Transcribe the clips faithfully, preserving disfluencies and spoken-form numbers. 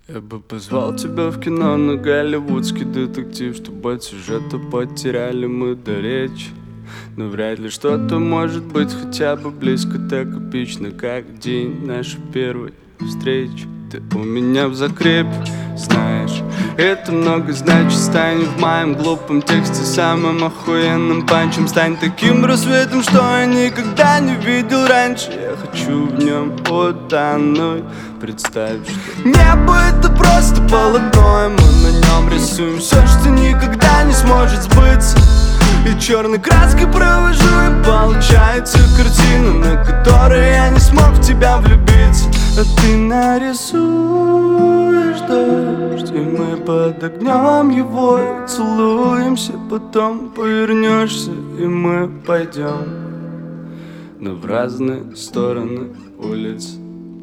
Я бы позвал тебя в кино на голливудский детектив, чтобы от сюжета потеряли мы до речи. Но вряд ли что-то может быть хотя бы близко так эпично, как день нашей первой встречи. Ты у меня в закрепе, знаешь, это много значит. Стань в моем глупом тексте самым охуенным панчем. Стань таким рассветом, что я никогда не видел раньше. Я хочу в нем утонуть. Представь, что небо — это просто полотно, и мы на нем рисуем все, что никогда не сможет сбыться. И черной краской провожу, и получается картина, на которой я не смог в тебя влюбиться. А ты нарисуешь дождь, и мы под огнем его целуемся. Потом повернешься, и мы пойдем, но в разные стороны улиц.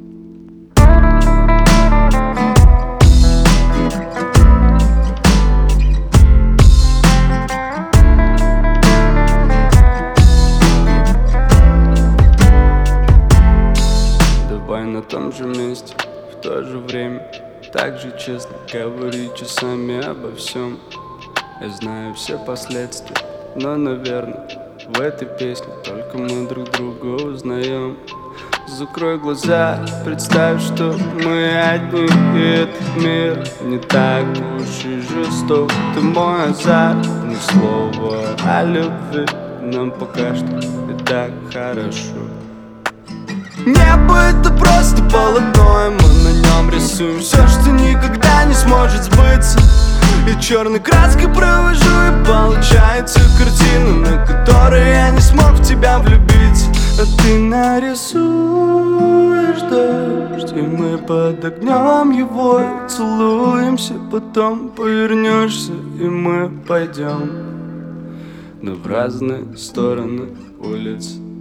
Давай на том же месте, в то же время, так же честно говори часами обо всем. Я знаю все последствия, но, наверное, в этой песне только мы друг друга узнаем. Закрой глаза, представь, что мы одни, и этот мир не так уж и жесток. Ты мой азарт, ни слова о любви, нам пока что и так хорошо. Небо — это просто полотно, и мы на нем рисуем все, что никогда не сможет сбыться. И черной краской провожу, и получается картина, на которой я не смог в тебя влюбиться. А ты нарисуешь дождь, и мы под огнем его целуемся. Потом повернешься, и мы пойдем, но в разные стороны улиц.